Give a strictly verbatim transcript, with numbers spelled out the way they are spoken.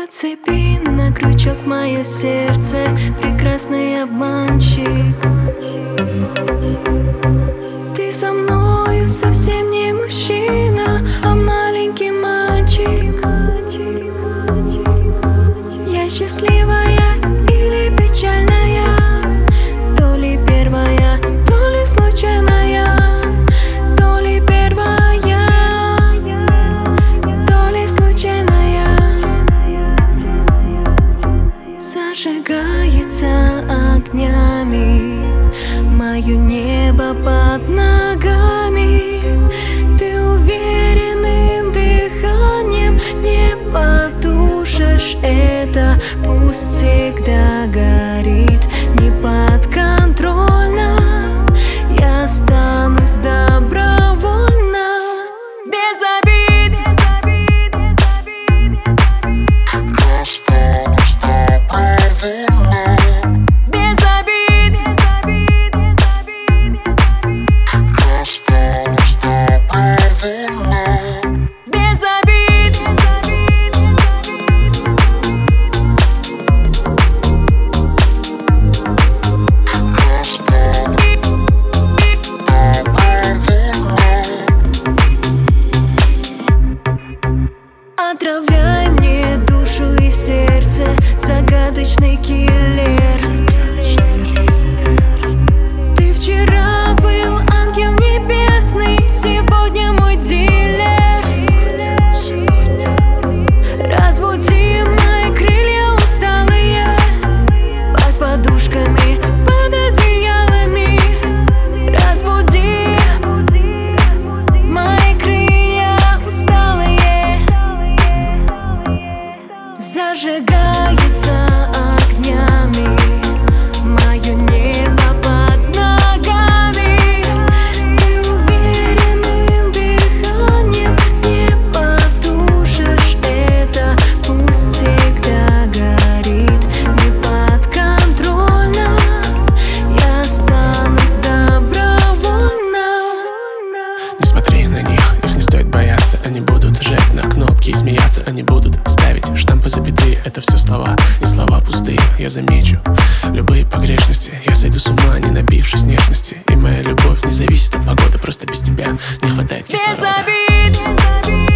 Подцепи на крючок мое сердце, прекрасный обманщик. Ты со мною совсем не мужчина, а маленький мальчик. Я счастливая или печальная, то ли первая, то ли случайная, то ли первая, то ли случайная. Зажигается огнями мое небо под ногами. Ты уверенным дыханием не потушишь это. Пусть всегда горит неподконтрольно. Я останусь добровольно, без обид. Без обид. Без обид. Отравляй мне душу и сердце, загадочный киллер. Ты вчера был ангел небесный, сегодня мой дилер. Разбуди мои крылья усталые под подушками, под одеялами. Разбуди мои крылья усталые. Зажигается огнями мое небо под ногами. Ты уверенным дыханием не потушишь это. Пусть всегда горит неподконтрольно. Я останусь добровольно. Не смотри на них, их не стоит бояться. Они будут жать на кнопки и смеяться. Они будут ставить штампы, запятые. Это все слова, и слова пустые. Я замечу любые погрешности. Я сойду с ума, не набившись нежности. И моя любовь не зависит от погоды. Просто без тебя не хватает кислорода. Без обид.